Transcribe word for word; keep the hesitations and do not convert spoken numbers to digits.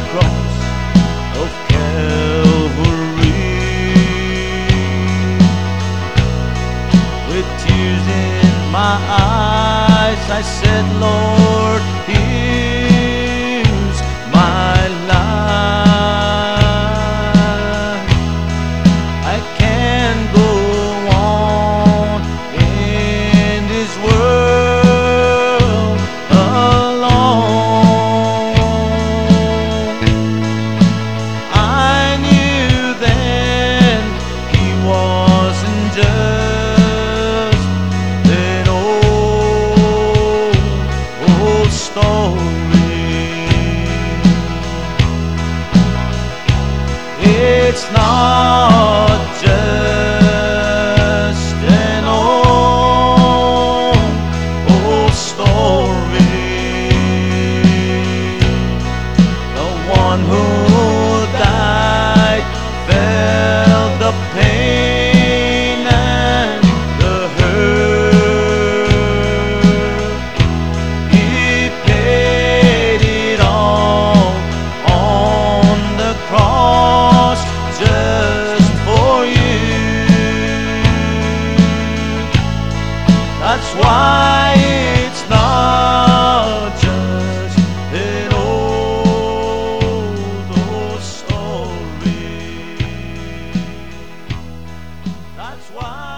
cross of Calvary. With tears in my eyes, I said, Lord, here's my life. I can't go on in this world alone. I knew then he wasn't just an old, old story. It's not just an old, old story. The one who died felt the pain and the hurt. He paid it all on the cross just for you. That's why it's not just an old, old story. That's why